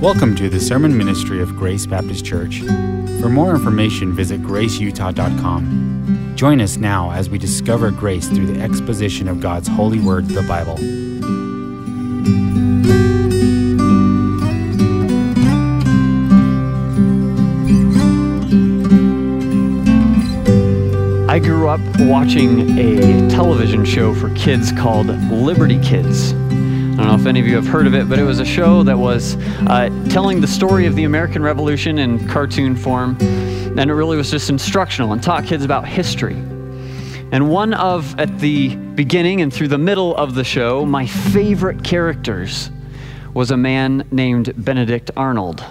Welcome to the sermon ministry of Grace Baptist Church. For more information, visit graceutah.com. Join us now as we discover grace through the exposition of God's holy word, the Bible. I grew up watching a television show for kids called Liberty Kids. I don't know if any of you have heard of it, but it was a show that was telling the story of the American Revolution in cartoon form, and it really was just instructional and taught kids about history. And at the beginning and through the middle of the show, my favorite characters was a man named Benedict Arnold.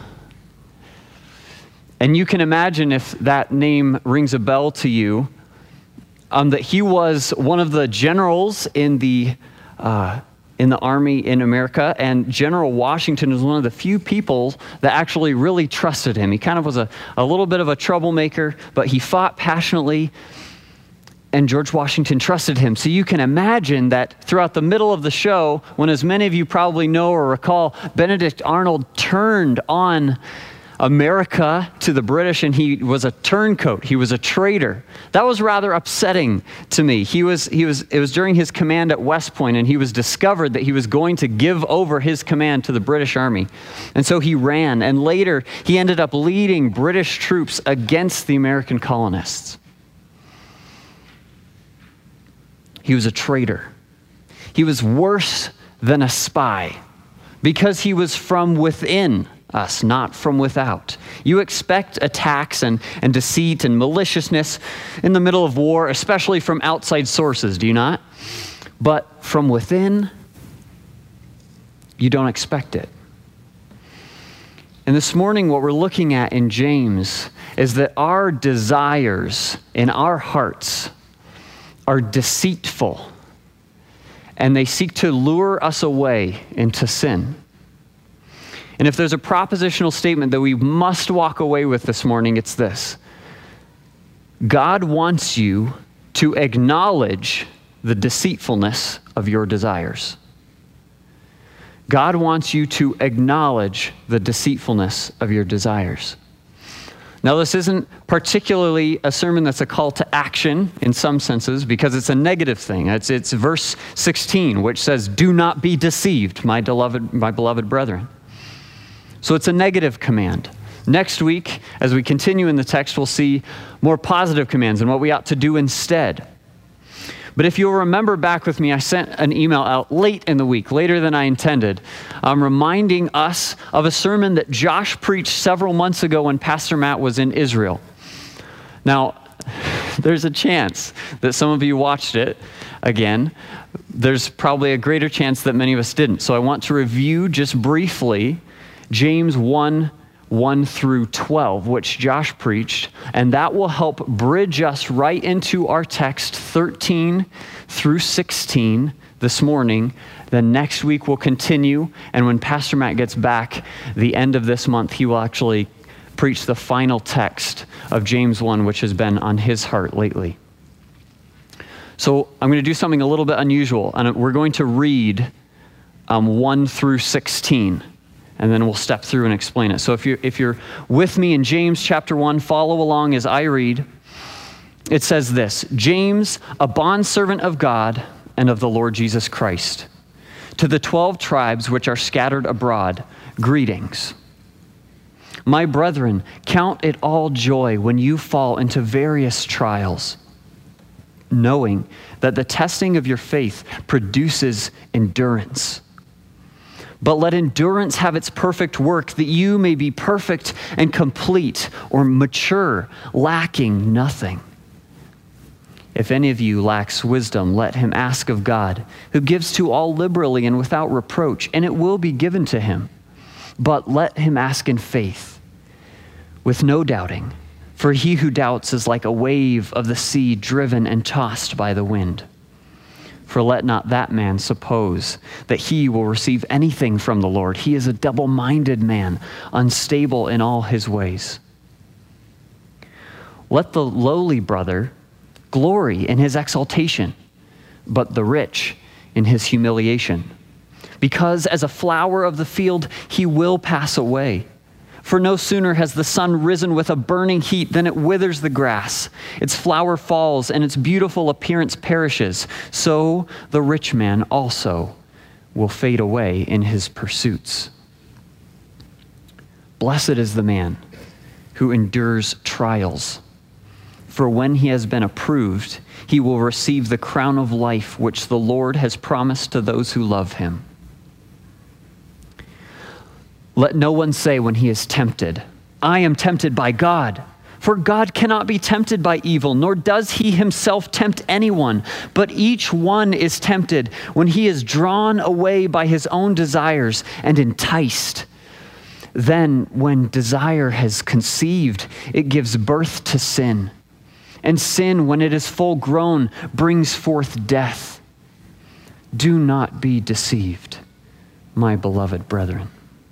And you can imagine, if that name rings a bell to you, that he was one of the generals in the army in America, and General Washington was one of the few people that actually really trusted him. He kind of was a little bit of a troublemaker, but he fought passionately, and George Washington trusted him. So you can imagine that throughout the middle of the show, when, as many of you probably know or recall, Benedict Arnold turned on America to the British, and he was a turncoat. He was a traitor. That was rather upsetting to me. It was during his command at West Point, and he was discovered that he was going to give over his command to the British Army. And so he ran, and later he ended up leading British troops against the American colonists. He was a traitor. He was worse than a spy because he was from within us, not from without. You expect attacks and deceit and maliciousness in the middle of war, especially from outside sources, do you not? But from within, you don't expect it. And this morning, what we're looking at in James is that our desires in our hearts are deceitful, and they seek to lure us away into sin. And if there's a propositional statement that we must walk away with this morning, it's this: God wants you to acknowledge the deceitfulness of your desires. God wants you to acknowledge the deceitfulness of your desires. Now, this isn't particularly a sermon that's a call to action in some senses, because it's a negative thing. It's verse 16, which says, "Do not be deceived, my beloved brethren." So it's a negative command. Next week, as we continue in the text, we'll see more positive commands and what we ought to do instead. But if you'll remember back with me, I sent an email out late in the week, later than I intended, reminding us of a sermon that Josh preached several months ago when Pastor Matt was in Israel. Now, there's a chance that some of you watched it again. There's probably a greater chance that many of us didn't. So I want to review just briefly James 1 through 12, which Josh preached, and that will help bridge us right into our text 13 through 16 this morning. Then next week we'll continue, and when Pastor Matt gets back the end of this month, he will actually preach the final text of James 1, which has been on his heart lately. So I'm going to do something a little bit unusual, and we're going to read 1 through 16. And then we'll step through and explain it. So if you're with me in James chapter 1, follow along as I read. It says this: James, a bondservant of God and of the Lord Jesus Christ, to the 12 tribes which are scattered abroad, greetings. My brethren, count it all joy when you fall into various trials, knowing that the testing of your faith produces endurance. But let endurance have its perfect work, that you may be perfect and complete, or mature, lacking nothing. If any of you lacks wisdom, let him ask of God, who gives to all liberally and without reproach, and it will be given to him. But let him ask in faith, with no doubting, for he who doubts is like a wave of the sea driven and tossed by the wind. For let not that man suppose that he will receive anything from the Lord. He is a double-minded man, unstable in all his ways. Let the lowly brother glory in his exaltation, but the rich in his humiliation. because as a flower of the field, he will pass away. For no sooner has the sun risen with a burning heat than it withers the grass. Its flower falls and its beautiful appearance perishes. So the rich man also will fade away in his pursuits. Blessed is the man who endures trials. For when he has been approved, he will receive the crown of life which the Lord has promised to those who love him. Let no one say when he is tempted, I am tempted by God. For God cannot be tempted by evil, nor does he himself tempt anyone. But each one is tempted when he is drawn away by his own desires and enticed. Then when desire has conceived, it gives birth to sin. And sin, when it is full grown, brings forth death. Do not be deceived, my beloved brethren.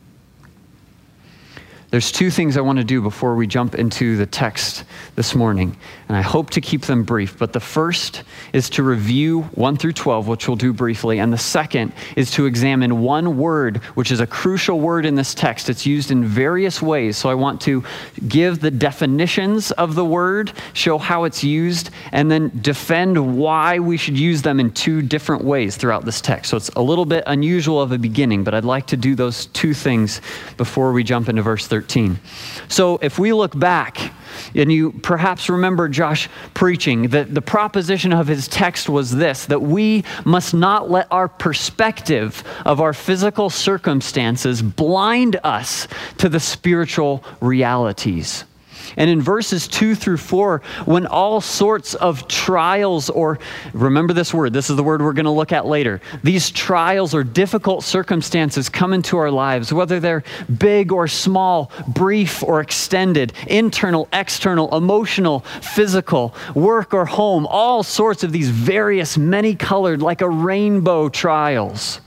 There's two things I want to do before we jump into the text this morning, and I hope to keep them brief. But the first is to review 1 through 12, which we'll do briefly, and the second is to examine one word, which is a crucial word in this text. It's used in various ways, so I want to give the definitions of the word, show how it's used, and then defend why we should use them in two different ways throughout this text. So it's a little bit unusual of a beginning, but I'd like to do those two things before we jump into verse 13. So if we look back, and you perhaps remember Josh preaching, that the proposition of his text was this, that we must not let our perspective of our physical circumstances blind us to the spiritual realities. And in verses 2 through 4, when all sorts of trials, or remember this word, this is the word we're going to look at later. These trials or difficult circumstances come into our lives, whether they're big or small, brief or extended, internal, external, emotional, physical, work or home, all sorts of these various, many-colored, like a rainbow trials.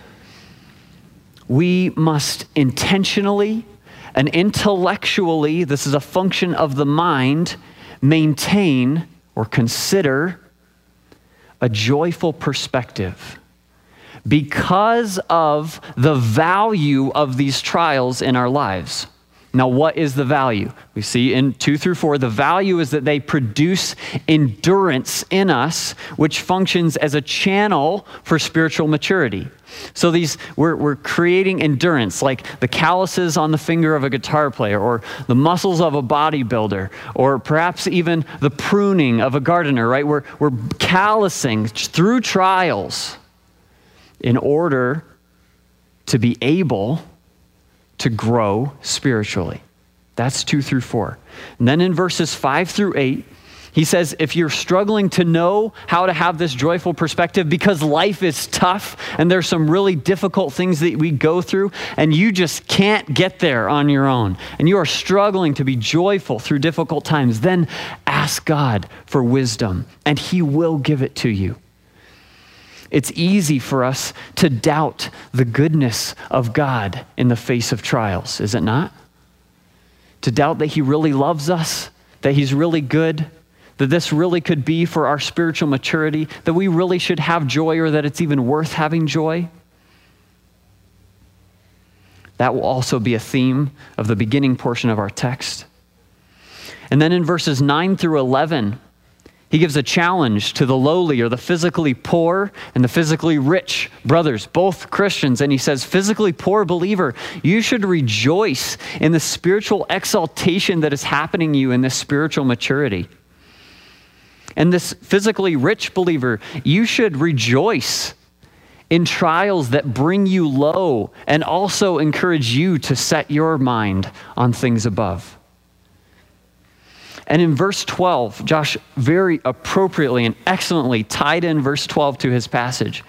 We must intentionally and intellectually, this is a function of the mind, maintain or consider a joyful perspective because of the value of these trials in our lives. Now, what is the value? We see in 2 through 4, the value is that they produce endurance in us, which functions as a channel for spiritual maturity. So we're creating endurance, like the calluses on the finger of a guitar player, or the muscles of a bodybuilder, or perhaps even the pruning of a gardener, right? We're callousing through trials in order to be able to grow spiritually. That's 2 through 4. And then in verses 5 through 8, he says, if you're struggling to know how to have this joyful perspective because life is tough and there's some really difficult things that we go through and you just can't get there on your own, and you are struggling to be joyful through difficult times, then ask God for wisdom and he will give it to you. It's easy for us to doubt the goodness of God in the face of trials, is it not? To doubt that he really loves us, that he's really good, that this really could be for our spiritual maturity, that we really should have joy, or that it's even worth having joy. That will also be a theme of the beginning portion of our text. And then in verses 9 through 11, he gives a challenge to the lowly or the physically poor and the physically rich brothers, both Christians. And he says, physically poor believer, you should rejoice in the spiritual exaltation that is happening to you in this spiritual maturity. And this physically rich believer, you should rejoice in trials that bring you low and also encourage you to set your mind on things above. And in verse 12, Josh very appropriately and excellently tied in verse 12 to his passage.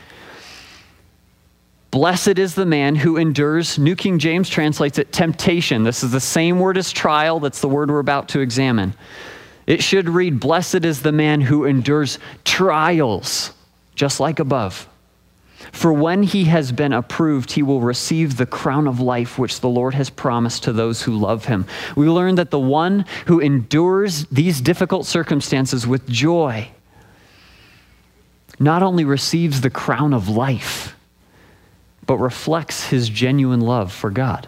Blessed is the man who endures, New King James translates it temptation. This is the same word as trial. That's the word we're about to examine. It should read, blessed is the man who endures trials, just like above. For when he has been approved, he will receive the crown of life which the Lord has promised to those who love him. We learn that the one who endures these difficult circumstances with joy not only receives the crown of life, but reflects his genuine love for God.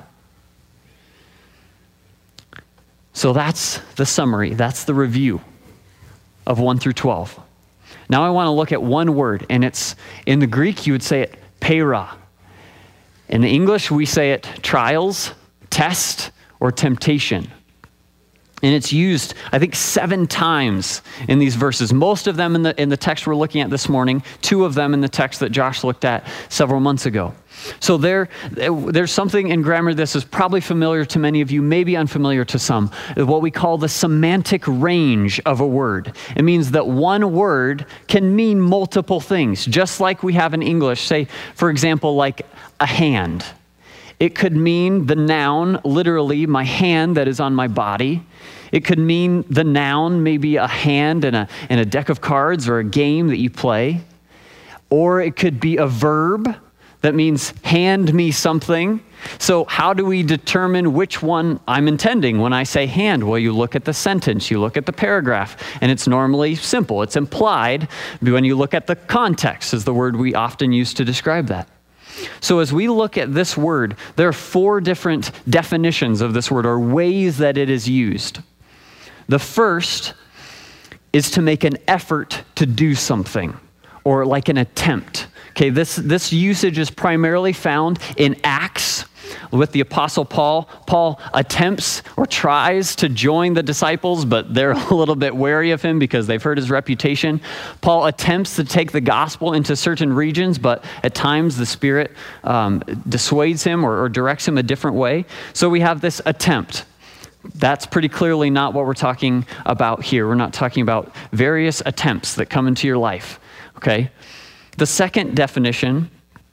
So that's the summary. That's the review of 1 through 12. Now I want to look at one word, and it's, in the Greek, you would say it peira. In the English, we say it trials, test, or temptation. And it's used, I think, 7 times in these verses. Most of them in the text we're looking at this morning, 2 of them in the text that Josh looked at several months ago. So there's something in grammar this is probably familiar to many of you, maybe unfamiliar to some, what we call the semantic range of a word. It means that one word can mean multiple things, just like we have in English. Say, for example, like a hand. It could mean the noun, literally, my hand that is on my body. It could mean the noun, maybe a hand in a deck of cards or a game that you play. Or it could be a verb that means hand me something. So how do we determine which one I'm intending when I say hand? Well, you look at the sentence, you look at the paragraph, and it's normally simple. It's implied when you look at the context is the word we often use to describe that. So as we look at this word, there are 4 different definitions of this word or ways that it is used. The first is to make an effort to do something, or like an attempt. Okay, this usage is primarily found in Acts with the Apostle Paul. Paul attempts or tries to join the disciples, but they're a little bit wary of him because they've heard his reputation. Paul attempts to take the gospel into certain regions, but at times the Spirit dissuades him or directs him a different way. So we have this attempt. That's pretty clearly not what we're talking about here. We're not talking about various attempts that come into your life, okay? The second definition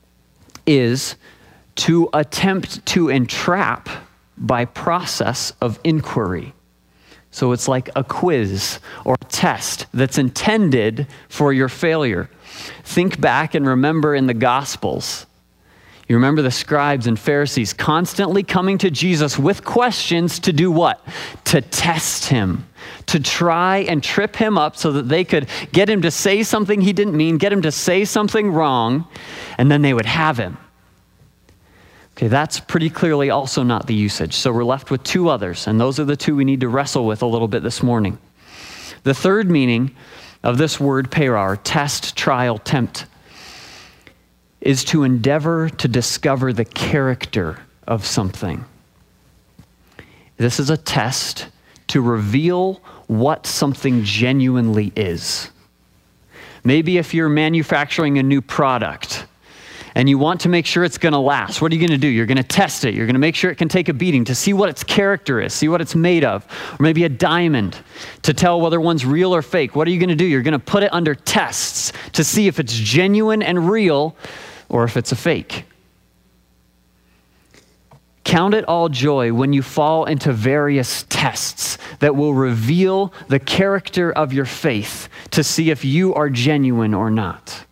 is to attempt to entrap by process of inquiry. So it's like a quiz or a test that's intended for your failure. Think back and remember in the Gospels. You remember the scribes and Pharisees constantly coming to Jesus with questions to do what? To test him, to try and trip him up so that they could get him to say something he didn't mean, get him to say something wrong, and then they would have him. Okay, that's pretty clearly also not the usage. So we're left with 2 others, and those are the 2 we need to wrestle with a little bit this morning. The third meaning of this word peira, test, trial, tempt, is to endeavor to discover the character of something. This is a test to reveal what something genuinely is. Maybe if you're manufacturing a new product and you want to make sure it's going to last, what are you going to do? You're going to test it. You're going to make sure it can take a beating to see what its character is, see what it's made of. Or maybe a diamond to tell whether one's real or fake. What are you going to do? You're going to put it under tests to see if it's genuine and real or if it's a fake. Count it all joy when you fall into various tests that will reveal the character of your faith to see if you are genuine or not.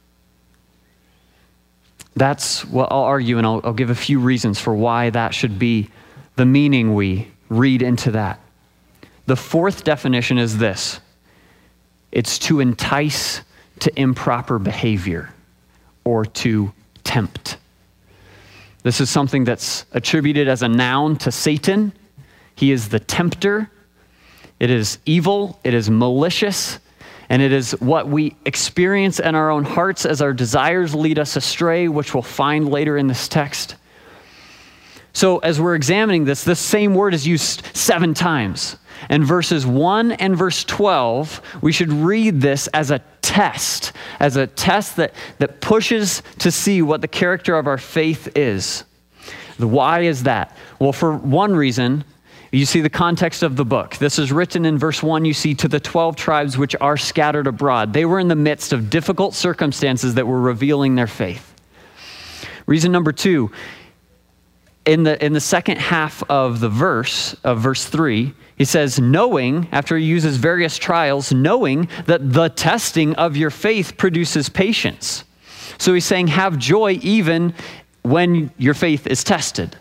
That's what I'll argue, and I'll give a few reasons for why that should be the meaning we read into that. The fourth definition is this: it's to entice to improper behavior or to tempt. This is something that's attributed as a noun to Satan. He is the tempter. It is evil. It is malicious. And it is what we experience in our own hearts as our desires lead us astray, which we'll find later in this text. So as we're examining this same word is used 7 times. And verses 1 and verse 12, we should read this as a test that pushes to see what the character of our faith is. Why is that? Well, for one reason, you see the context of the book. This is written in verse 1, you see, to the 12 tribes which are scattered abroad. They were in the midst of difficult circumstances that were revealing their faith. Reason number 2, in the second half of the verse, of verse 3, he says, knowing, after he uses various trials, knowing that the testing of your faith produces patience. So he's saying, have joy even when your faith is tested.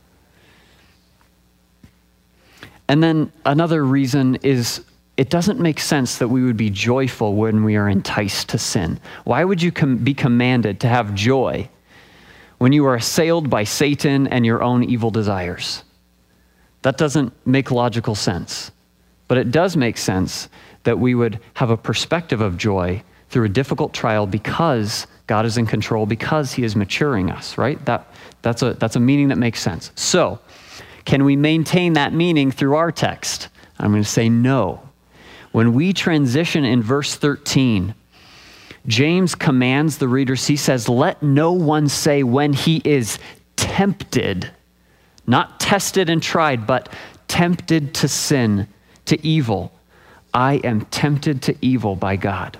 And then another reason is it doesn't make sense that we would be joyful when we are enticed to sin. Why would you be commanded to have joy when you are assailed by Satan and your own evil desires. That doesn't make logical sense, but it does make sense that we would have a perspective of joy through a difficult trial because God is in control, because he is maturing us, right? That's a meaning that makes sense. So, can we maintain that meaning through our text? I'm going to say no. When we transition in verse 13, James commands the readers, he says, let no one say when he is tempted, not tested and tried, but tempted to sin, to evil. I am tempted to evil by God.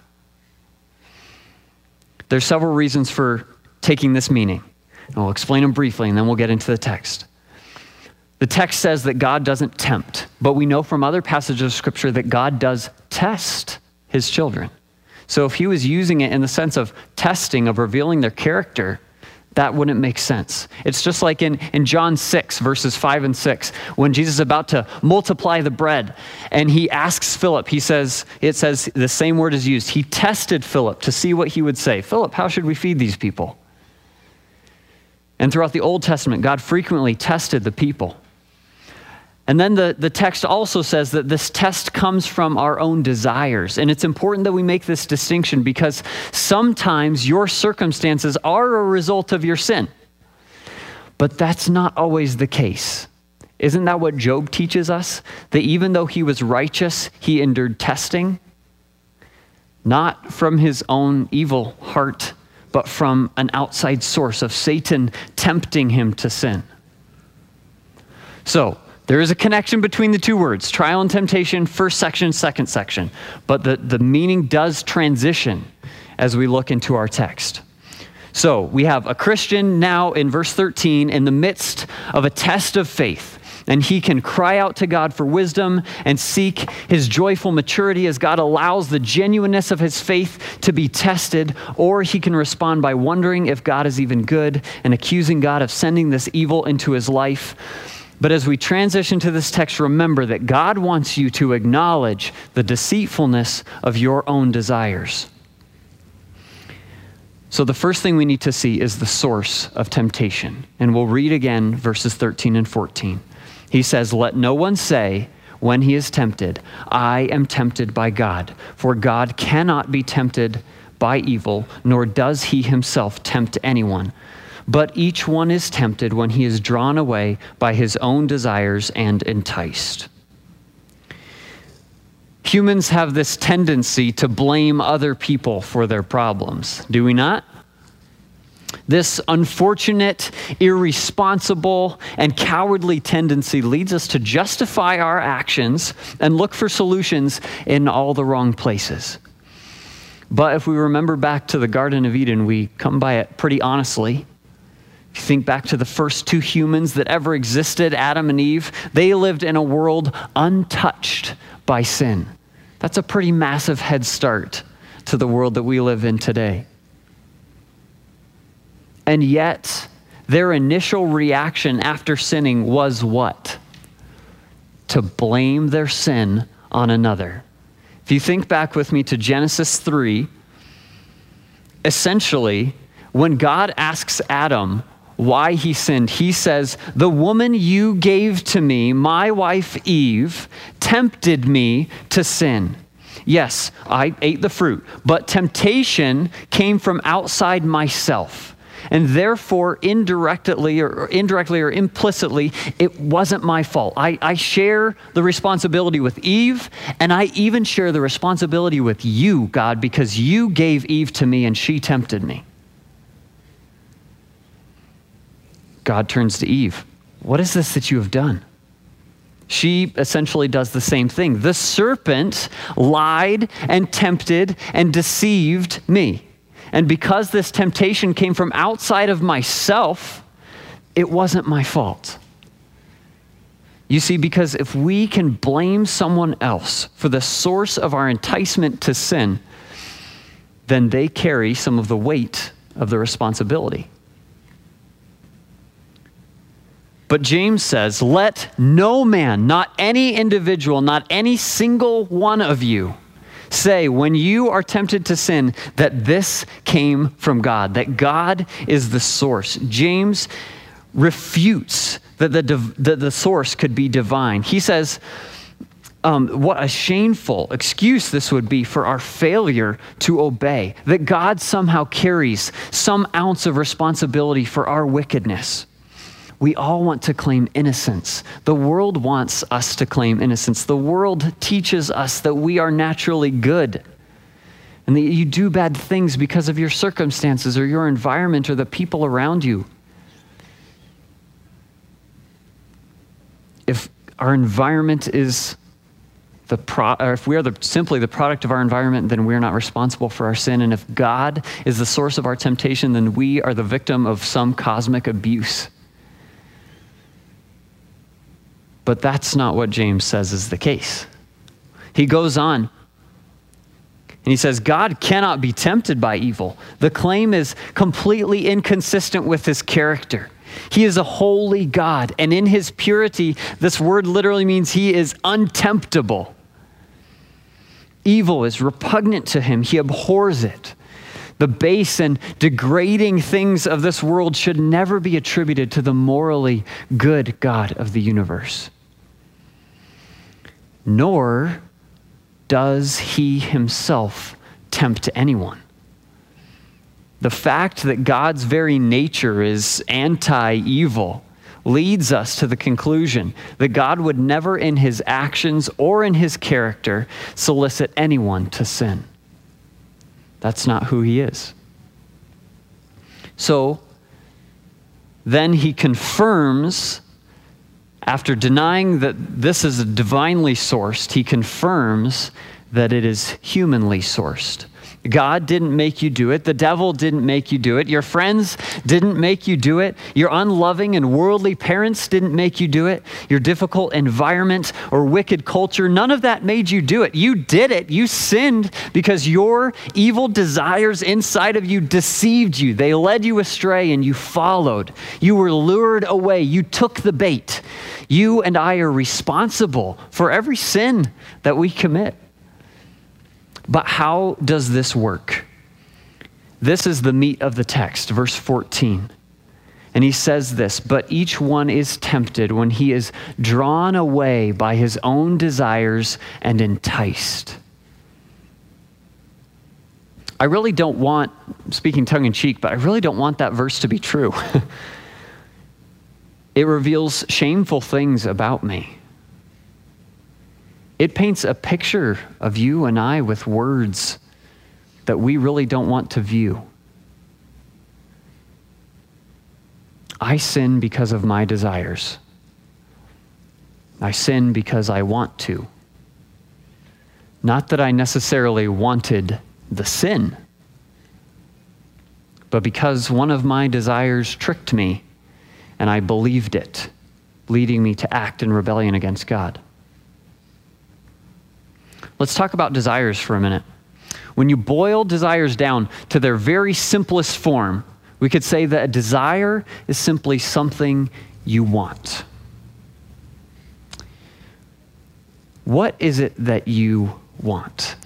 There's several reasons for taking this meaning. And we'll explain them briefly, and then we'll get into the text. The text says that God doesn't tempt, but we know from other passages of Scripture that God does test his children. So if he was using it in the sense of testing, of revealing their character, that wouldn't make sense. It's just like in John 6, verses 5 and 6, when Jesus is about to multiply the bread, and he asks Philip, it says the same word is used. He tested Philip to see what he would say. Philip, how should we feed these people? And throughout the Old Testament, God frequently tested the people. And then the text also says that this test comes from our own desires. And it's important that we make this distinction because sometimes your circumstances are a result of your sin. But that's not always the case. Isn't that what Job teaches us? That even though he was righteous, he endured testing, not from his own evil heart, but from an outside source of Satan tempting him to sin. So, there is a connection between the two words, trial and temptation, first section, second section. But the meaning does transition as we look into our text. So we have a Christian now in verse 13 in the midst of a test of faith. And he can cry out to God for wisdom and seek his joyful maturity as God allows the genuineness of his faith to be tested. Or he can respond by wondering if God is even good and accusing God of sending this evil into his life. But as we transition to this text, remember that God wants you to acknowledge the deceitfulness of your own desires. So the first thing we need to see is the source of temptation. And we'll read again verses 13 and 14. He says, let no one say when he is tempted, I am tempted by God. For God cannot be tempted by evil, nor does he himself tempt anyone. But each one is tempted when he is drawn away by his own desires and enticed. Humans have this tendency to blame other people for their problems, do we not? This unfortunate, irresponsible, and cowardly tendency leads us to justify our actions and look for solutions in all the wrong places. But if we remember back to the Garden of Eden, we come by it pretty honestly. If you think back to the first two humans that ever existed, Adam and Eve, they lived in a world untouched by sin. That's a pretty massive head start to the world that we live in today. And yet, their initial reaction after sinning was what? To blame their sin on another. If you think back with me to Genesis 3, essentially, when God asks Adam why he sinned, he says, the woman you gave to me, my wife Eve, tempted me to sin. Yes, I ate the fruit, but temptation came from outside myself. And therefore, indirectly or implicitly, it wasn't my fault. I share the responsibility with Eve, and I even share the responsibility with you, God, because you gave Eve to me and she tempted me. God turns to Eve. What is this that you have done? She essentially does the same thing. The serpent lied and tempted and deceived me. And because this temptation came from outside of myself, it wasn't my fault. You see, because if we can blame someone else for the source of our enticement to sin, then they carry some of the weight of the responsibility. But James says, let no man, not any individual, not any single one of you, say, when you are tempted to sin, that this came from God, that God is the source. James refutes that the source could be divine. He says, what a shameful excuse this would be for our failure to obey, that God somehow carries some ounce of responsibility for our wickedness. We all want to claim innocence. The world wants us to claim innocence. The world teaches us that we are naturally good and that you do bad things because of your circumstances or your environment or the people around you. If our environment is or if we are simply the product of our environment, then we're not responsible for our sin. And if God is the source of our temptation, then we are the victim of some cosmic abuse. But that's not what James says is the case. He goes on and he says, God cannot be tempted by evil. The claim is completely inconsistent with his character. He is a holy God, and in his purity, this word literally means he is untemptable. Evil is repugnant to him. He abhors it. The base and degrading things of this world should never be attributed to the morally good God of the universe. Nor does he himself tempt anyone. The fact that God's very nature is anti-evil leads us to the conclusion that God would never in his actions or in his character solicit anyone to sin. That's not who he is. So then he confirms, after denying that this is divinely sourced, he confirms that it is humanly sourced. God didn't make you do it. The devil didn't make you do it. Your friends didn't make you do it. Your unloving and worldly parents didn't make you do it. Your difficult environment or wicked culture, none of that made you do it. You did it. You sinned because your evil desires inside of you deceived you. They led you astray and you followed. You were lured away. You took the bait. You and I are responsible for every sin that we commit. But how does this work? This is the meat of the text, verse 14. And he says this, but each one is tempted when he is drawn away by his own desires and enticed. I really don't want, speaking tongue in cheek, but I really don't want that verse to be true. It reveals shameful things about me. It paints a picture of you and I with words that we really don't want to view. I sin because of my desires. I sin because I want to. Not that I necessarily wanted the sin, but because one of my desires tricked me and I believed it, leading me to act in rebellion against God. Let's talk about desires for a minute. When you boil desires down to their very simplest form, we could say that a desire is simply something you want. What is it that you want?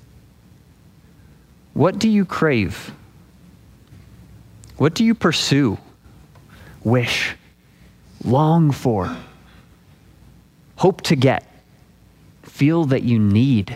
What do you crave? What do you pursue, wish, long for, hope to get, feel that you need,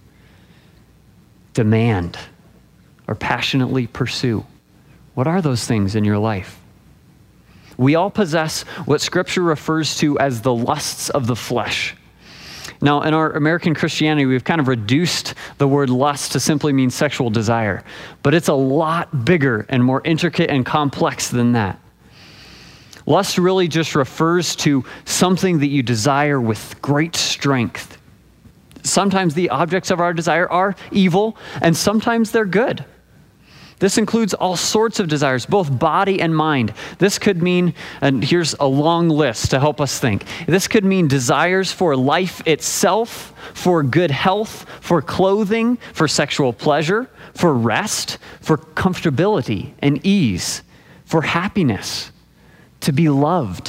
demand, or passionately pursue? What are those things in your life? We all possess what Scripture refers to as the lusts of the flesh. Now, in our American Christianity, we've kind of reduced the word lust to simply mean sexual desire, but it's a lot bigger and more intricate and complex than that. Lust really just refers to something that you desire with great strength. Sometimes the objects of our desire are evil, and sometimes they're good. This includes all sorts of desires, both body and mind. This could mean, and here's a long list to help us think. This could mean desires for life itself, for good health, for clothing, for sexual pleasure, for rest, for comfortability and ease, for happiness, to be loved,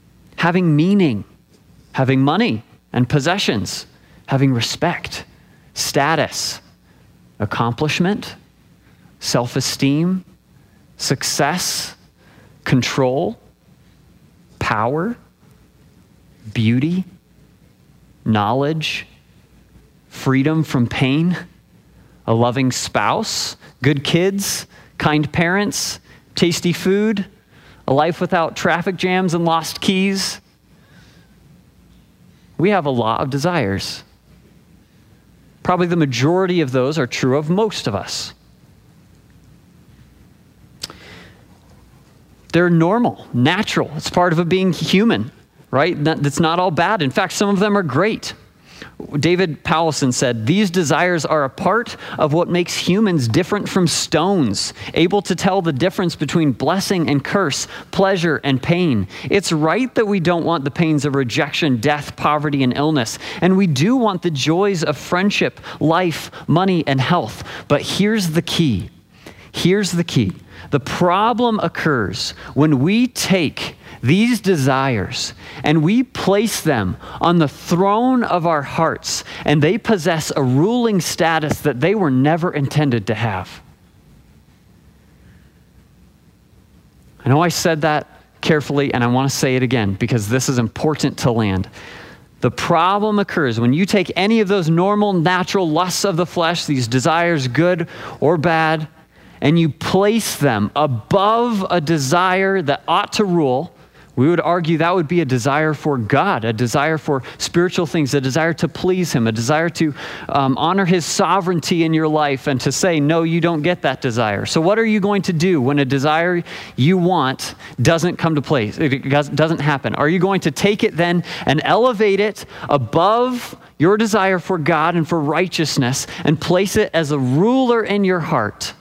having meaning, having money and possessions, having respect, status, accomplishment, self-esteem, success, control, power, beauty, knowledge, freedom from pain, a loving spouse, good kids, kind parents, tasty food, a life without traffic jams and lost keys. We have a lot of desires. Probably the majority of those are true of most of us. They're normal, natural. It's part of being human, right? That's not all bad. In fact, some of them are great. David Powlison said, "These desires are a part of what makes humans different from stones, able to tell the difference between blessing and curse, pleasure and pain. It's right that we don't want the pains of rejection, death, poverty, and illness. And we do want the joys of friendship, life, money, and health. But here's the key. Here's the key. The problem occurs when we take these desires and we place them on the throne of our hearts, and they possess a ruling status that they were never intended to have." I know I said that carefully, and I want to say it again because this is important to land. The problem occurs when you take any of those normal, natural lusts of the flesh, these desires, good or bad, and you place them above a desire that ought to rule. We would argue that would be a desire for God, a desire for spiritual things, a desire to please Him, a desire to honor His sovereignty in your life and to say, no, you don't get that desire. So what are you going to do when a desire you want doesn't come to place, it doesn't happen? Are you going to take it then and elevate it above your desire for God and for righteousness and place it as a ruler in your heart?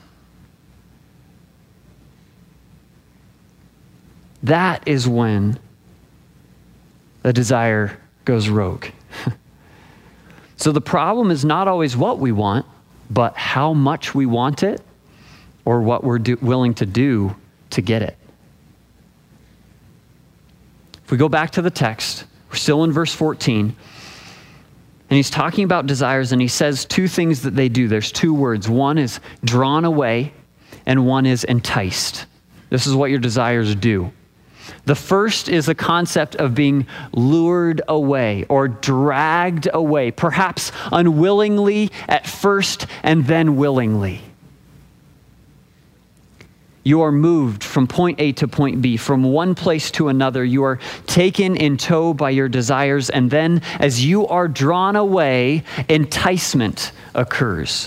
That is when the desire goes rogue. So the problem is not always what we want, but how much we want it or what we're willing to do to get it. If we go back to the text, we're still in verse 14, and he's talking about desires, and he says two things that they do. There's two words. One is drawn away, and one is enticed. This is what your desires do. The first is the concept of being lured away or dragged away, perhaps unwillingly at first and then willingly. You are moved from point A to point B, from one place to another. You are taken in tow by your desires, and then as you are drawn away, enticement occurs.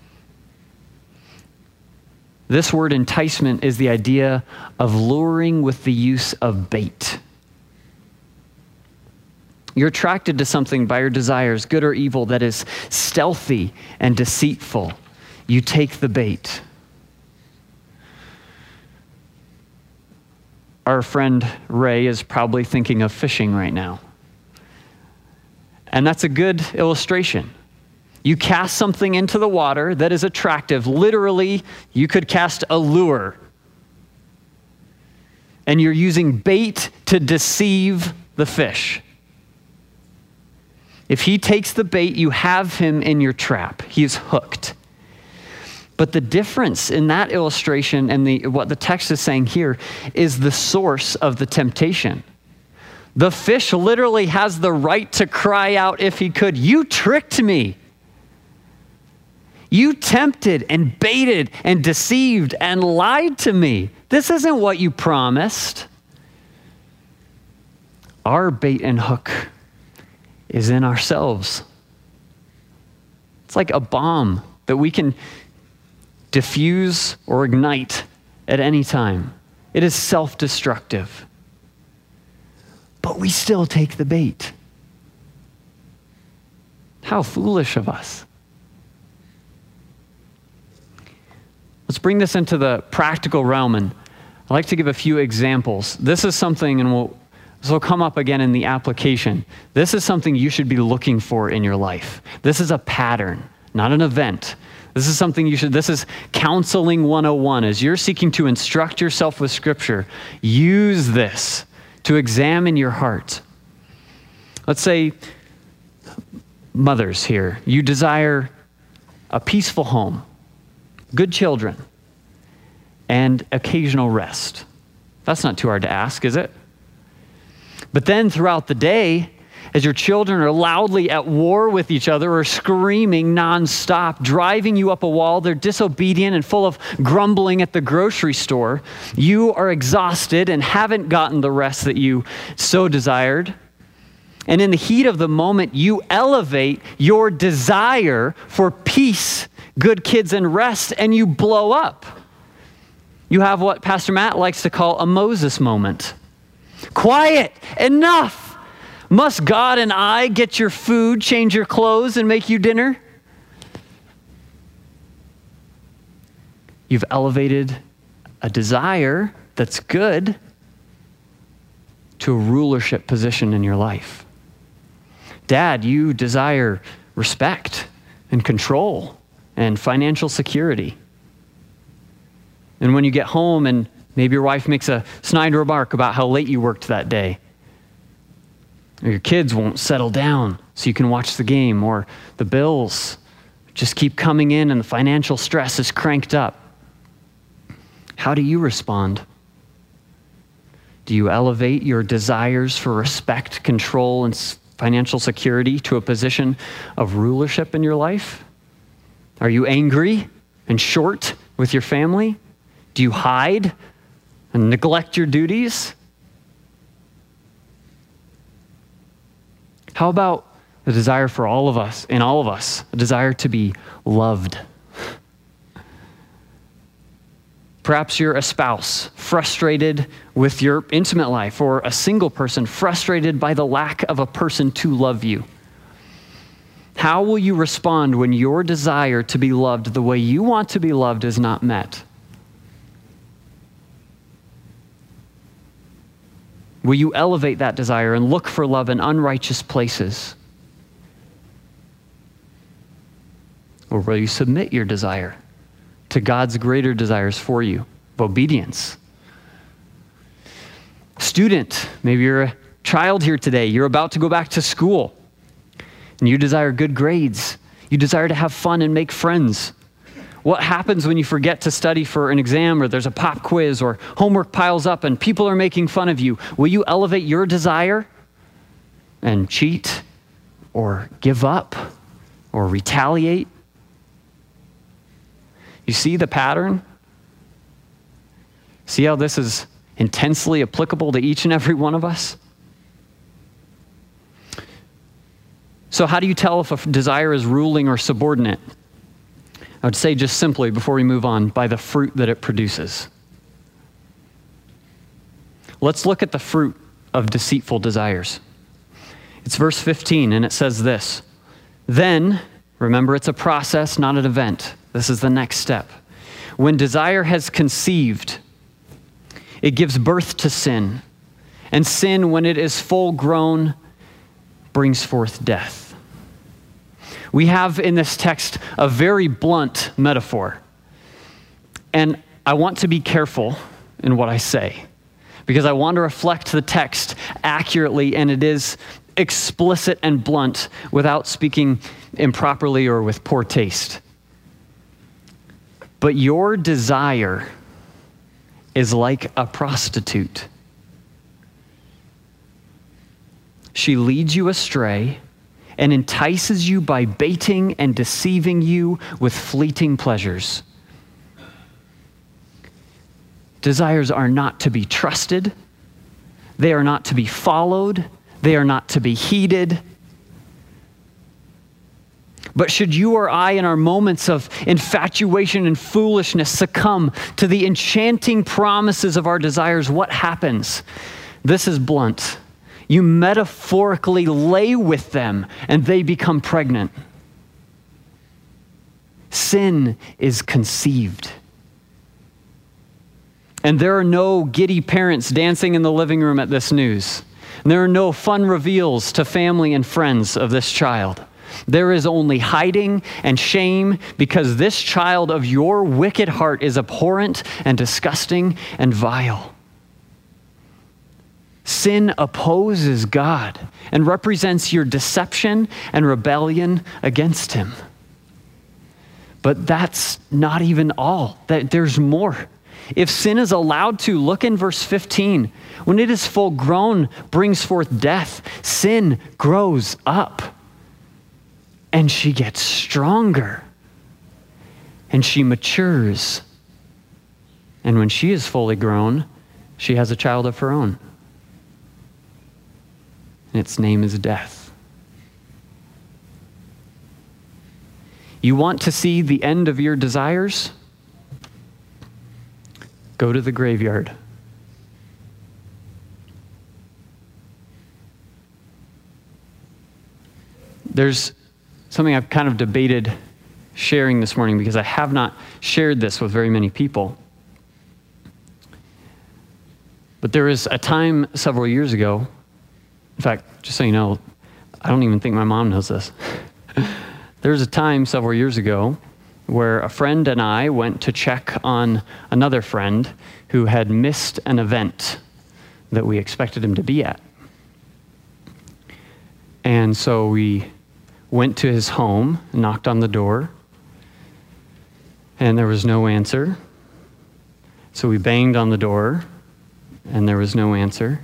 This word enticement is the idea of luring with the use of bait. You're attracted to something by your desires, good or evil, that is stealthy and deceitful. You take the bait. Our friend Ray is probably thinking of fishing right now. And that's a good illustration. You cast something into the water that is attractive. Literally, you could cast a lure. And you're using bait to deceive the fish. If he takes the bait, you have him in your trap. He is hooked. But the difference in that illustration and what the text is saying here is the source of the temptation. The fish literally has the right to cry out if he could, "You tricked me. You tempted and baited and deceived and lied to me. This isn't what you promised." Our bait and hook is in ourselves. It's like a bomb that we can diffuse or ignite at any time. It is self-destructive. But we still take the bait. How foolish of us. Let's bring this into the practical realm, and I'd like to give a few examples. This is something, and this will come up again in the application. This is something you should be looking for in your life. This is a pattern, not an event. This is something this is counseling 101. As you're seeking to instruct yourself with Scripture, use this to examine your heart. Let's say Mothers here, you desire a peaceful home, good children, and occasional rest. That's not too hard to ask, is it? But then throughout the day, as your children are loudly at war with each other or screaming nonstop, driving you up a wall, they're disobedient and full of grumbling at the grocery store, you are exhausted and haven't gotten the rest that you so desired. And in the heat of the moment, you elevate your desire for peace, good kids, and rest, and you blow up. You have what Pastor Matt likes to call a Moses moment. Quiet, enough. Must God and I get your food, change your clothes, and make you dinner? You've elevated a desire that's good to a rulership position in your life. Dad, you desire respect and control and financial security. And when you get home and maybe your wife makes a snide remark about how late you worked that day, or your kids won't settle down so you can watch the game, or the bills just keep coming in and the financial stress is cranked up, how do you respond? Do you elevate your desires for respect, control, and financial security to a position of rulership in your life? Are you angry and short with your family? Do you hide and neglect your duties? How about the desire for all of us, in all of us, a desire to be loved? Perhaps you're a spouse frustrated with your intimate life, or a single person frustrated by the lack of a person to love you. How will you respond when your desire to be loved the way you want to be loved is not met? Will you elevate that desire and look for love in unrighteous places? Or will you submit your desire to God's greater desires for you of obedience? Student, maybe you're a child here today. You're about to go back to school, and you desire good grades. You desire to have fun and make friends. What happens when you forget to study for an exam, or there's a pop quiz, or homework piles up and people are making fun of you? Will you elevate your desire and cheat, or give up, or retaliate? You see the pattern? See how this is intensely applicable to each and every one of us? So how do you tell if a desire is ruling or subordinate? I would say just simply, before we move on, by the fruit that it produces. Let's look at the fruit of deceitful desires. It's verse 15, and it says this: Then, remember it's a process, not an event. This is the next step. When desire has conceived, it gives birth to sin. And sin, when it is full grown, brings forth death. We have in this text a very blunt metaphor. And I want to be careful in what I say, because I want to reflect the text accurately, and it is explicit and blunt without speaking improperly or with poor taste. But your desire is like a prostitute. She leads you astray and entices you by baiting and deceiving you with fleeting pleasures. Desires are not to be trusted. They are not to be followed. They are not to be heeded. But should you or I, in our moments of infatuation and foolishness, succumb to the enchanting promises of our desires, what happens? This is blunt. You metaphorically lay with them, and they become pregnant. Sin is conceived. And there are no giddy parents dancing in the living room at this news. And there are no fun reveals to family and friends of this child. There is only hiding and shame, because this child of your wicked heart is abhorrent and disgusting and vile. sin opposes God and represents your deception and rebellion against him. But that's not even all. There's more. If sin is allowed to, look in verse 15. When it is full grown, brings forth death, sin grows up. And she gets stronger. And she matures. And when she is fully grown, she has a child of her own. And its name is death. You want to see the end of your desires? Go to the graveyard. There's something I've kind of debated sharing this morning because I have not shared this with very many people. But there was a time several years ago, in fact, just so you know, I don't even think my mom knows this. There was a time several years ago where a friend and I went to check on another friend who had missed an event that we expected him to be at. And so we went to his home, knocked on the door, and there was no answer. So we banged on the door, and there was no answer.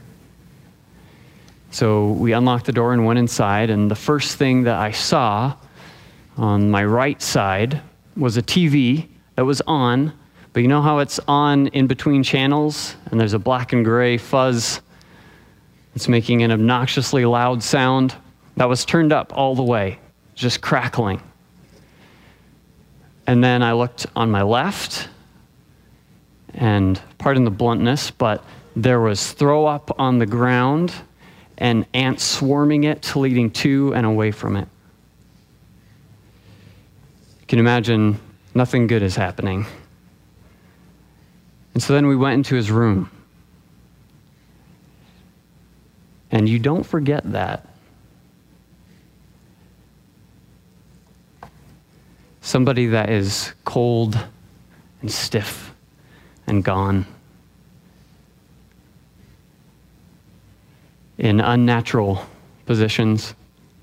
So we unlocked the door and went inside, and the first thing that I saw on my right side was a TV that was on, but you know how it's on in between channels, and there's a black and gray fuzz that's making an obnoxiously loud sound? That was turned up all the way, just crackling. And then I looked on my left, and pardon the bluntness, but there was throw up on the ground and ants swarming it, leading to and away from it. You can imagine nothing good is happening. And so then we went into his room. And you don't forget that. Somebody that is cold and stiff and gone. In unnatural positions.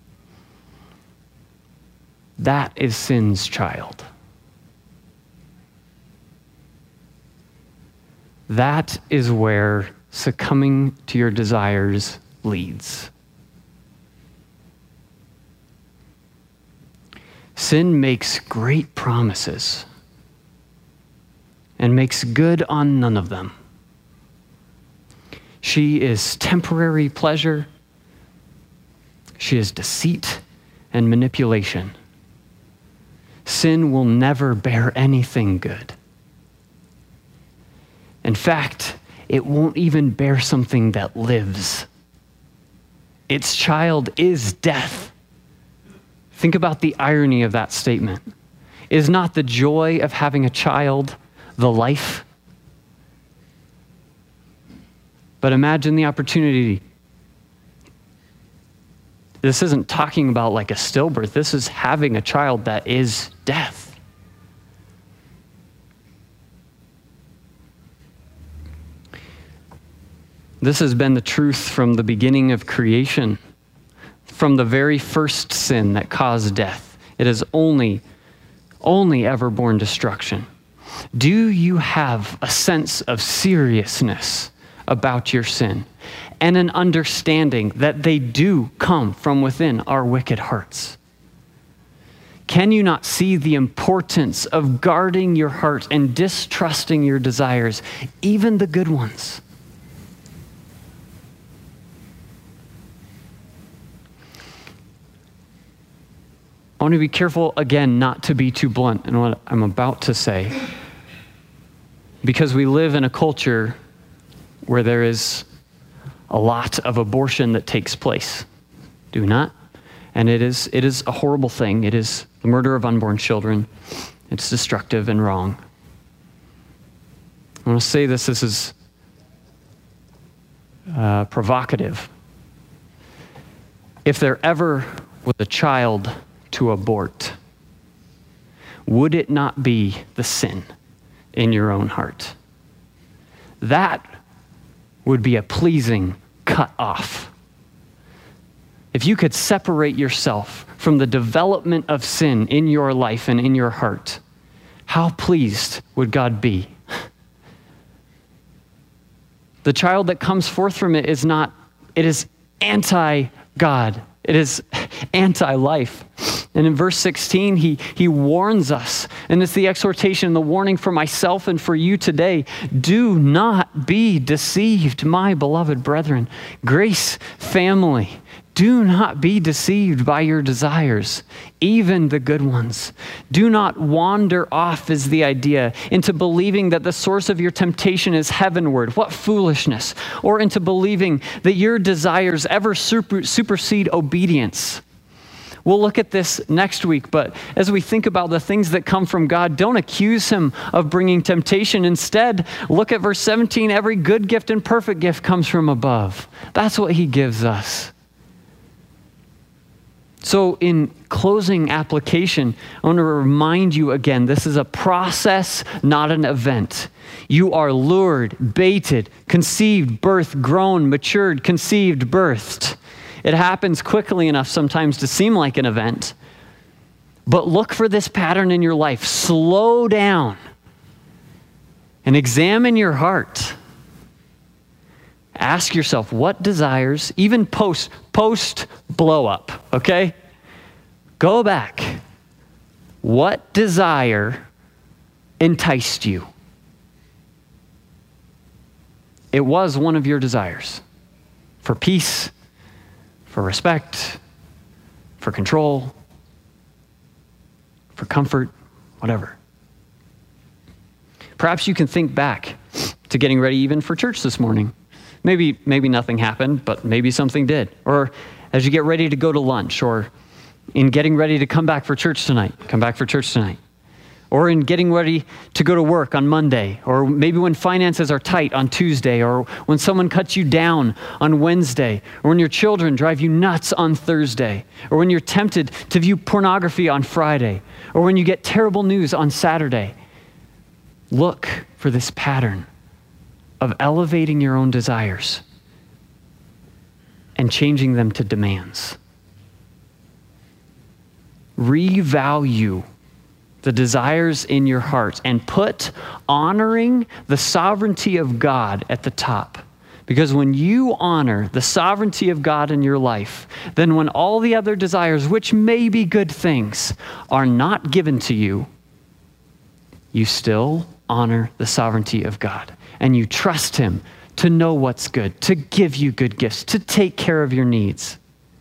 That is sin's child. That is where succumbing to your desires leads. Sin makes great promises and makes good on none of them. She is temporary pleasure. She is deceit and manipulation. Sin will never bear anything good. In fact, it won't even bear something that lives. Its child is death. Think about the irony of that statement. Is not the joy of having a child the life? But imagine the opportunity. This isn't talking about like a stillbirth. This is having a child that is death. This has been the truth from the beginning of creation, from the very first sin that caused death. It has only ever borne destruction. Do you have a sense of seriousness about your sin and an understanding that they do come from within our wicked hearts? Can you not see the importance of guarding your heart and distrusting your desires, even the good ones? I want to be careful, again, not to be too blunt in what I'm about to say, because we live in a culture where there is a lot of abortion that takes place. Do we not? And it is a horrible thing. It is the murder of unborn children. It's destructive and wrong. I want to say this is provocative. If there ever was a child to abort, would it not be the sin in your own heart? That would be a pleasing cut off. If you could separate yourself from the development of sin in your life and in your heart, how pleased would God be? The child that comes forth from it is anti-God. It is anti-life. And in verse 16, he warns us, and it's the exhortation and the warning for myself and for you today. Do not be deceived, my beloved brethren. Grace family, do not be deceived by your desires, even the good ones. Do not wander off, is the idea, into believing that the source of your temptation is heavenward. What foolishness. Or into believing that your desires ever supersede obedience. We'll look at this next week, but as we think about the things that come from God, don't accuse him of bringing temptation. Instead, look at verse 17. Every good gift and perfect gift comes from above. That's what he gives us. So in closing application, I want to remind you again, this is a process, not an event. You are lured, baited, conceived, birthed, grown, matured, conceived, birthed. It happens quickly enough sometimes to seem like an event. But look for this pattern in your life. Slow down and examine your heart. Ask yourself, what desires, even post blow up, okay? Go back. What desire enticed you? It was one of your desires for peace, for respect, for control, for comfort, whatever. Perhaps you can think back to getting ready even for church this morning. Maybe nothing happened, but maybe something did. Or as you get ready to go to lunch, or in getting ready to come back for church tonight. Or in getting ready to go to work on Monday, or maybe when finances are tight on Tuesday, or when someone cuts you down on Wednesday, or when your children drive you nuts on Thursday, or when you're tempted to view pornography on Friday, or when you get terrible news on Saturday. Look for this pattern of elevating your own desires and changing them to demands. Revalue the desires in your heart and put honoring the sovereignty of God at the top. Because when you honor the sovereignty of God in your life, then when all the other desires, which may be good things, are not given to you, you still honor the sovereignty of God. And you trust him to know what's good, to give you good gifts, to take care of your needs.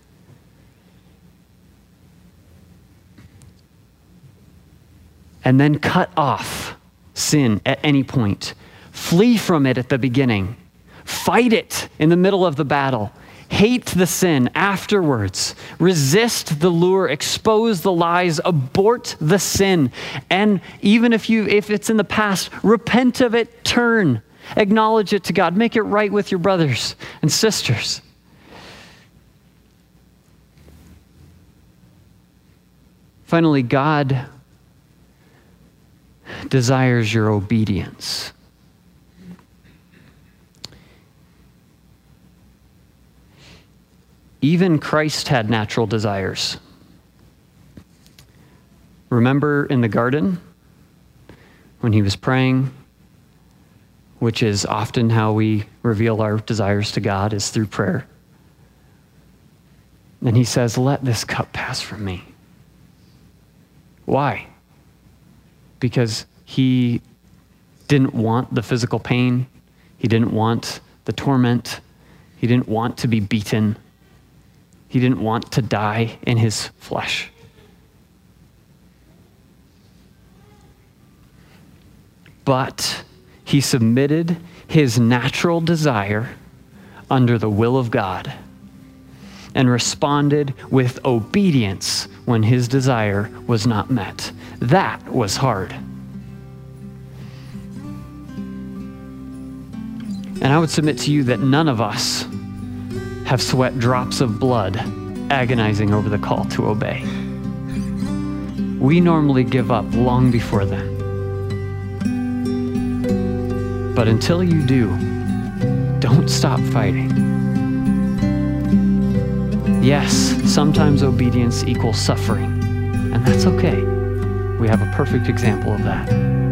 And then cut off sin at any point. Flee from it at the beginning. Fight it in the middle of the battle. Hate the sin afterwards. Resist the lure. Expose the lies. Abort the sin. And even if it's in the past, repent of it, turn. Acknowledge it to God. Make it right with your brothers and sisters. Finally, God desires your obedience. Even Christ had natural desires. Remember in the garden when he was praying, which is often how we reveal our desires to God, is through prayer. And he says, let this cup pass from me. Why? Because he didn't want the physical pain. He didn't want the torment. He didn't want to be beaten. He didn't want to die in his flesh. But he submitted his natural desire under the will of God and responded with obedience when his desire was not met. That was hard. And I would submit to you that none of us have sweat drops of blood agonizing over the call to obey. We normally give up long before then. But until you do, don't stop fighting. Yes, sometimes obedience equals suffering, and that's okay. We have a perfect example of that.